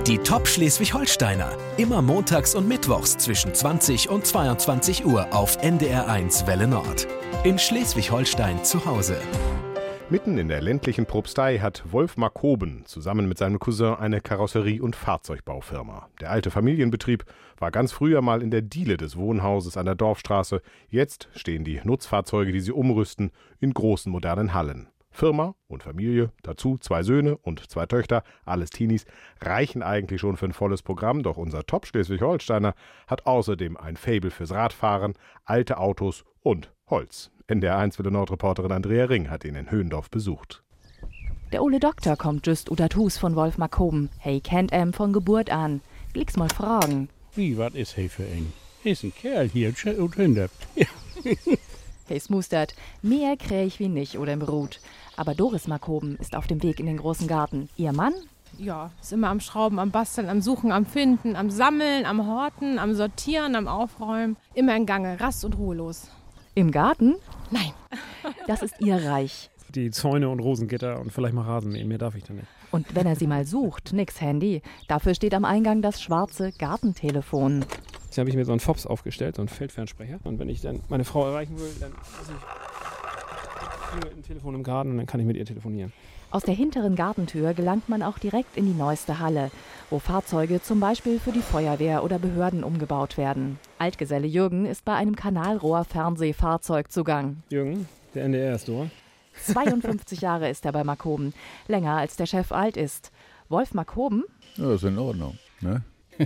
Die Top Schleswig-Holsteiner. Immer montags und mittwochs zwischen 20 und 22 Uhr auf NDR1 Welle Nord. In Schleswig-Holstein zu Hause. Mitten in der ländlichen Propstei hat Wolfmar Koben zusammen mit seinem Cousin eine Karosserie- und Fahrzeugbaufirma. Der alte Familienbetrieb war ganz früher mal in der Diele des Wohnhauses an der Dorfstraße. Jetzt stehen die Nutzfahrzeuge, die sie umrüsten, in großen modernen Hallen. Firma und Familie, dazu 2 Söhne und 2 Töchter, alles Teenies, reichen eigentlich schon für ein volles Programm. Doch unser Top-Schleswig-Holsteiner hat außerdem ein Faible fürs Radfahren, alte Autos und Holz. NDR1 Welle Nord-Reporterin Andrea Ring hat ihn in Höhendorf besucht. Der Ole Doktor kommt just udat Hus von Wolfmar Koben. Hey kennt von Geburt an. Will's mal fragen. Wie, was ist hey für ein? Ist ein Kerl hier und hindert. Ja. Hey Smustert, mehr kräh ich wie nicht oder im Brut. Aber Doris Markoben ist auf dem Weg in den großen Garten. Ihr Mann? Ja, ist immer am Schrauben, am Basteln, am Suchen, am Finden, am Sammeln, am Horten, am Sortieren, am Aufräumen. Immer in Gange, rast und ruhelos. Im Garten? Nein. Das ist ihr Reich. Die Zäune und Rosengitter und vielleicht mal Rasen mähen, mehr darf ich da nicht. Und wenn er sie mal sucht, nix Handy. Dafür steht am Eingang das schwarze Gartentelefon. Jetzt habe ich mir so einen Fops aufgestellt, so einen Feldfernsprecher. Und wenn ich dann meine Frau erreichen will, dann klingelt ein Telefon im Garten und dann kann ich mit ihr telefonieren. Aus der hinteren Gartentür gelangt man auch direkt in die neueste Halle, wo Fahrzeuge zum Beispiel für die Feuerwehr oder Behörden umgebaut werden. Altgeselle Jürgen ist bei einem Kanalrohr-Fernsehfahrzeug zugang. Jürgen, der NDR ist da. 52 Jahre ist er bei Markoben, länger als der Chef alt ist. Wolf Markoben? Ja, ist in Ordnung, ne?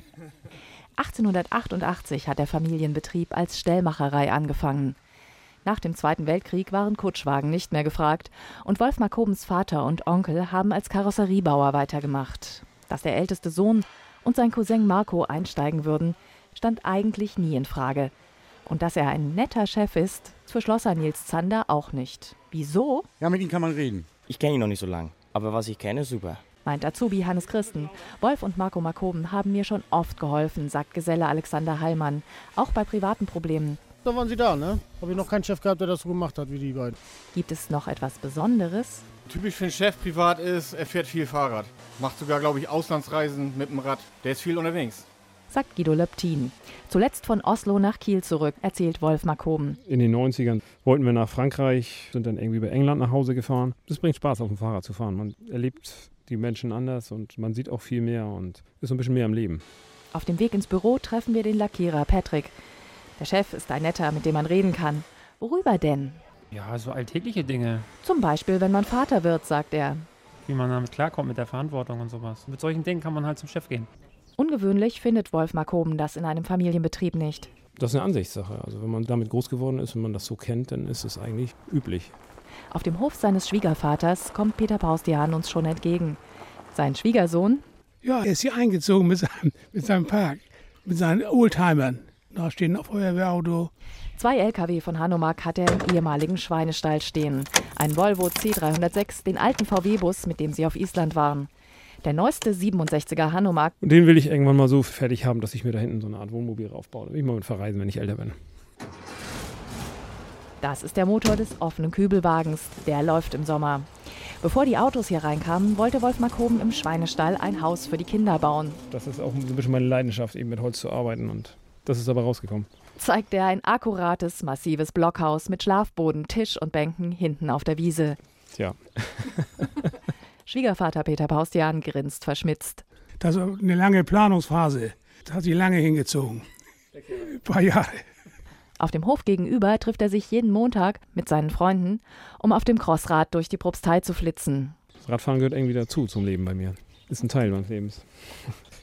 1888 hat der Familienbetrieb als Stellmacherei angefangen. Nach dem Zweiten Weltkrieg waren Kutschwagen nicht mehr gefragt und Wolf Markobens Vater und Onkel haben als Karosseriebauer weitergemacht. Dass der älteste Sohn und sein Cousin Marco einsteigen würden, stand eigentlich nie in Frage. Und dass er ein netter Chef ist, für Schlosser Nils Zander auch nicht. Wieso? Ja, mit ihm kann man reden. Ich kenne ihn noch nicht so lang, aber was ich kenne, super. Meint Azubi Hannes Christen. Wolf und Marco Markoben haben mir schon oft geholfen, sagt Geselle Alexander Heilmann. Auch bei privaten Problemen. Da waren sie da, ne? Habe ich noch keinen Chef gehabt, der das so gemacht hat wie die beiden. Gibt es noch etwas Besonderes? Typisch für einen Chef privat ist, er fährt viel Fahrrad. Macht sogar, glaube ich, Auslandsreisen mit dem Rad. Der ist viel unterwegs. Sagt Guido Löptin. Zuletzt von Oslo nach Kiel zurück, erzählt Wolf Markoben. In den 90ern wollten wir nach Frankreich, sind dann irgendwie über England nach Hause gefahren. Das bringt Spaß, auf dem Fahrrad zu fahren. Man erlebt die Menschen anders und man sieht auch viel mehr und ist so ein bisschen mehr im Leben. Auf dem Weg ins Büro treffen wir den Lackierer Patrick. Der Chef ist ein Netter, mit dem man reden kann. Worüber denn? Ja, so alltägliche Dinge. Zum Beispiel, wenn man Vater wird, sagt er. Wie man damit klarkommt mit der Verantwortung und sowas. Mit solchen Dingen kann man halt zum Chef gehen. Ungewöhnlich findet Wolf Markoben das in einem Familienbetrieb nicht. Das ist eine Ansichtssache. Also wenn man damit groß geworden ist, wenn man das so kennt, dann ist es eigentlich üblich. Auf dem Hof seines Schwiegervaters kommt Peter Paustian uns schon entgegen. Sein Schwiegersohn? Ja, er ist hier eingezogen mit seinem Park, mit seinen Oldtimern. Da steht ein Feuerwehrauto. 2 LKW von Hanomag hat er im ehemaligen Schweinestall stehen. Ein Volvo C306, den alten VW-Bus, mit dem sie auf Island waren. Der neueste 67er Hanomag. Und den will ich irgendwann mal so fertig haben, dass ich mir da hinten so eine Art Wohnmobil aufbaue. Da will ich mal mit verreisen, wenn ich älter bin. Das ist der Motor des offenen Kübelwagens. Der läuft im Sommer. Bevor die Autos hier reinkamen, wollte Wolf Markoben im Schweinestall ein Haus für die Kinder bauen. Das ist auch ein bisschen meine Leidenschaft, eben mit Holz zu arbeiten. Und das ist aber rausgekommen. Zeigt er ein akkurates, massives Blockhaus mit Schlafboden, Tisch und Bänken hinten auf der Wiese. Tja. Schwiegervater Peter Paustian grinst verschmitzt. Das ist eine lange Planungsphase. Das hat sich lange hingezogen. Ein paar Jahre. Auf dem Hof gegenüber trifft er sich jeden Montag mit seinen Freunden, um auf dem Crossrad durch die Propstei zu flitzen. Das Radfahren gehört irgendwie dazu zum Leben bei mir. Ist ein Teil meines Lebens.